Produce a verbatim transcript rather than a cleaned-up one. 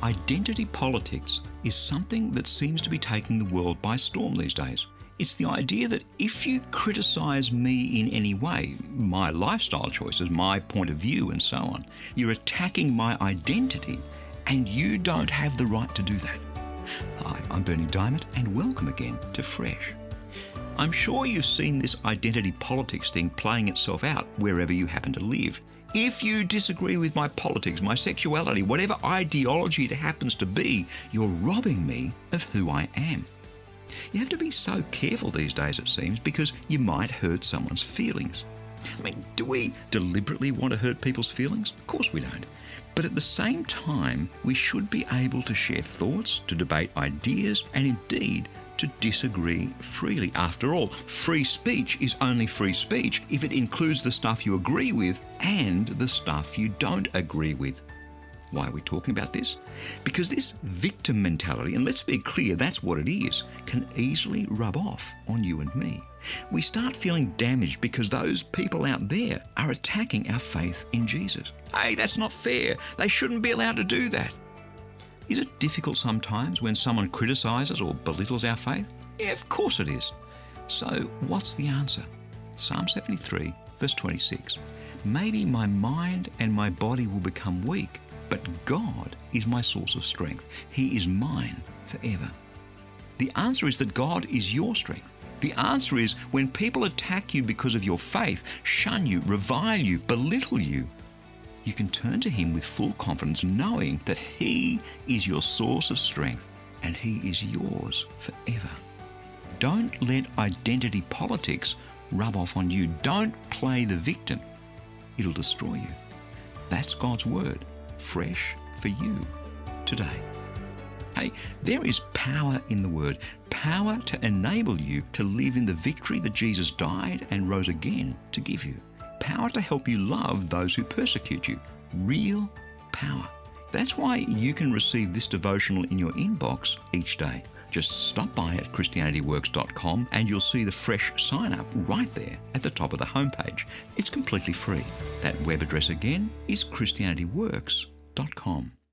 Identity politics is something that seems to be taking the world by storm these days. It's the idea that if you criticise me in any way, my lifestyle choices, my point of view and so on, you're attacking my identity and you don't have the right to do that. Hi, I'm Berni Dymet and welcome again to Fresh. I'm sure you've seen this identity politics thing playing itself out wherever you happen to live. If you disagree with my politics, my sexuality, whatever ideology it happens to be, you're robbing me of who I am. You have to be so careful these days, it seems, because you might hurt someone's feelings. I mean, do we deliberately want to hurt people's feelings? Of course we don't. But at the same time, we should be able to share thoughts, to debate ideas, and indeed to disagree freely. After all, free speech is only free speech if it includes the stuff you agree with and the stuff you don't agree with. Why are we talking about this? Because this victim mentality, and let's be clear, that's what it is, can easily rub off on you and me. We start feeling damaged because those people out there are attacking our faith in Jesus. Hey, that's not fair. They shouldn't be allowed to do that. Is it difficult sometimes when someone criticises or belittles our faith? Yeah, of course it is. So what's the answer? Psalm seventy-three, verse twenty-six. Maybe my mind and my body will become weak, but God is my source of strength. He is mine forever. The answer is that God is your strength. The answer is when people attack you because of your faith, shun you, revile you, belittle you, you can turn to Him with full confidence, knowing that He is your source of strength and He is yours forever. Don't let identity politics rub off on you. Don't play the victim. It'll destroy you. That's God's word, fresh for you today. Hey, there is power in the word, power to enable you to live in the victory that Jesus died and rose again to give you. Power to help you love those who persecute you. Real power. That's why you can receive this devotional in your inbox each day. Just stop by at Christianity Works dot com and you'll see the fresh sign up right there at the top of the homepage. It's completely free. That web address again is Christianity Works dot com.